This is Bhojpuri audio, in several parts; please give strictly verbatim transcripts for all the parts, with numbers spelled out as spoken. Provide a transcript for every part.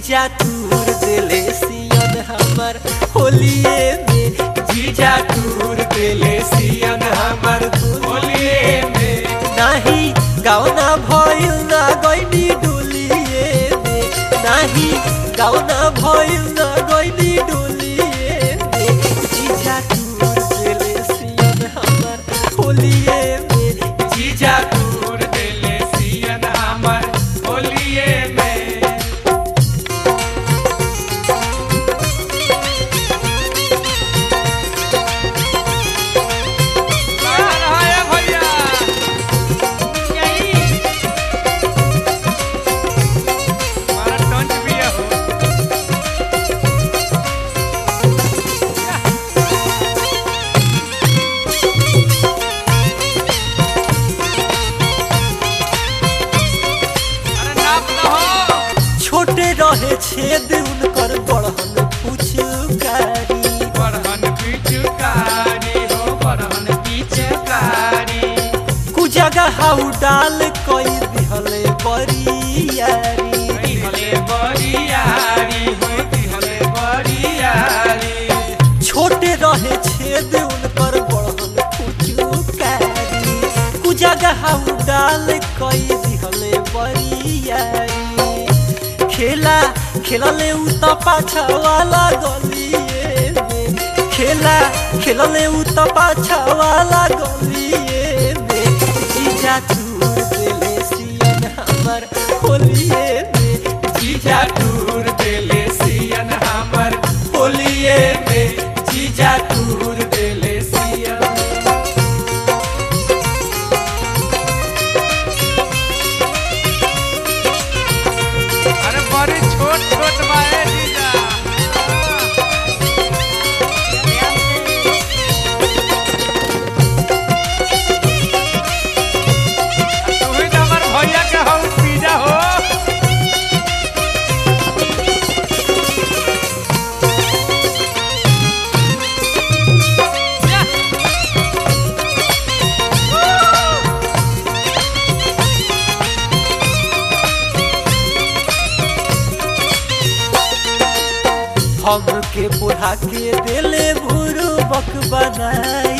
जीजा तूर देले सियन हमर होलिए में जीजा तूर देले सियन हमर होलिए में नाही गावना भइल ना गइनी डोलिए में नाही गावना भइल ना गइनी डोलिए में जीजा तूर देले सियन हमर होलिए में जीजा तूर देले सियन हमर होलिए में छोटे रहे छेद उनकर बड़हन पुचकारी बड़हन पिचकारी हो बड़हन पिचकारी कुजगह हाउ डाल कई दिहले बरियारी दिहले बरियारी हो दिहले बरियारी छोटे रहे छेद उनकर बड़हन पुचकारी कुजगह हाउ डाल कई दिहले बरियारी खेला खेलले उ त पाछा वाला गलिए में खेला खेलले उ त पाछा वाला गलिए में जीजा तूर देले सियन हमर होलिए में जीजा तूर देले सियन हमर होलिए में जीजा तूर देले सियन अरे बड़ी छोट छोट बाए जीजा तुम्ही तो हमर भैया के हो पिज्जा हो हमके बुढ़ा के देले बुरुबक बनाई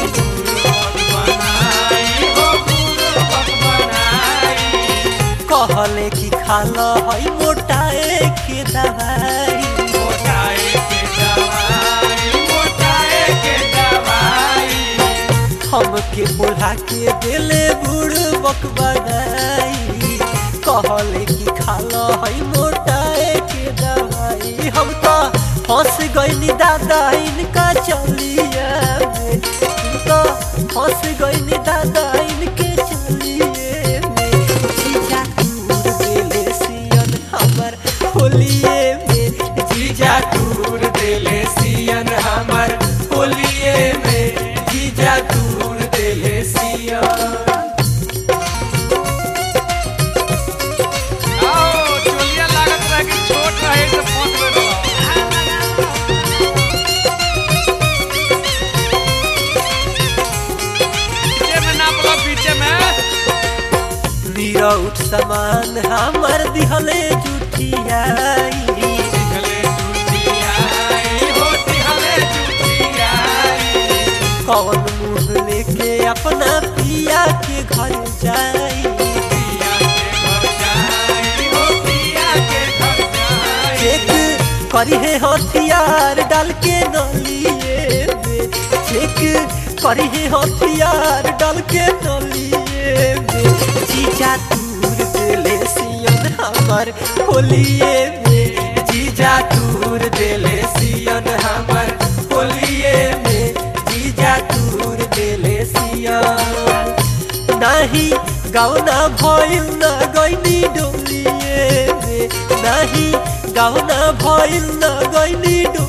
कहले कि खाल है मोटाए के दवाई हमके बुढ़ा के देले बुरुबक बनाई कहले कि खाल है मोटाए के दवाई हम तो फंस गईनी दादा इनका चलिया में तो फंस गईनी दादा इनके चलिए में जीजा तूर देले सियन हमर होलिए में जीजा तूर देले सियन हमर होलिए में जीजा तूर देले सियन आओ चोलिया लागत रहे कि छोट रहे तो फंस गइल नीरउठ समान हमर दिहले जुठियाई दिहले जुठियाई हो दिहले जुठियाई कौन मुँह लेके अपना पिया के घर जाई पिया के घर जाई हो पिया के घर जाई चेक करी है हथियार डाल के नलिए में चेक करी है हथियार डाल के नलिए में जीजा तूर देले सियन हमर होलिए में जीजा तूर देले सियन हमर होलिए में जीजा तूर देले सियन नाही गावना भइल ना गइनी डोलिए में नाही गावना भइल ना गइनी